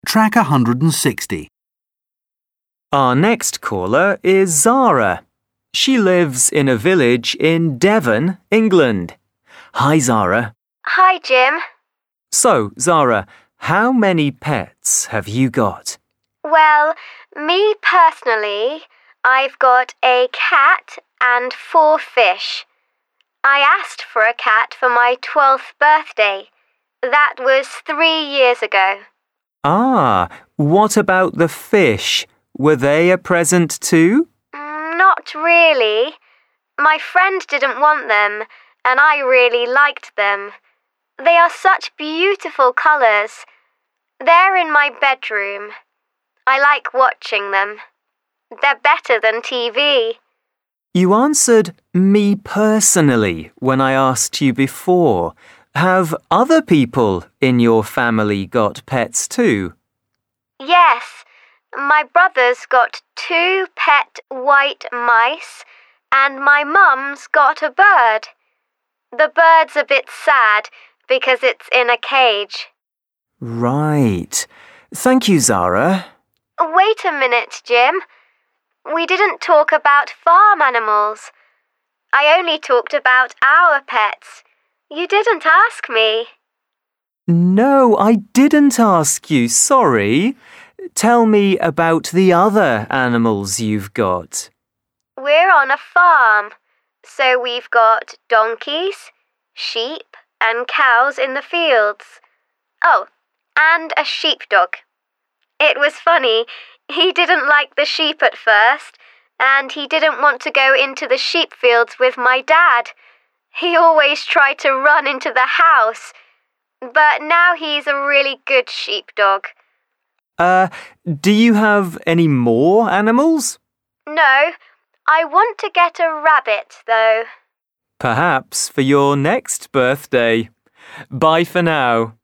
Track 160. Our next caller is Zara. She lives in a village in Devon, England. Hi, Zara. Hi, Jim. So, Zara, how many pets have you got? Well, me personally, I've got a cat and 4 fish. I asked for a cat for my 12th birthday. That was 3 years ago. Ah, what about the fish? Were they a present too? Not really. My friend didn't want them, and I really liked them. They are such beautiful colours. They're in my bedroom. I like watching them. They're better than TV. You answered me personally when I asked you before. Have other people in your family got pets too? Yes, my brother's got 2 pet white mice, and my mum's got a bird. The bird's a bit sad because it's in a cage. Right. Thank you, Zara. Wait a minute, Jim. We didn't talk about farm animals. I only talked about our pets. You didn't ask me. No, I didn't ask you. Sorry. Tell me about the other animals you've got. We're on a farm, so we've got donkeys, sheep, and cows in the fields. Oh, and a sheepdog. It was funny. He didn't like the sheep at first, and he didn't want to go into the sheep fields with my dad. He always tried to run into the house, but now he's a really good sheepdog. Do you have any more animals? No, I want to get a rabbit, though. Perhaps for your next birthday. Bye for now.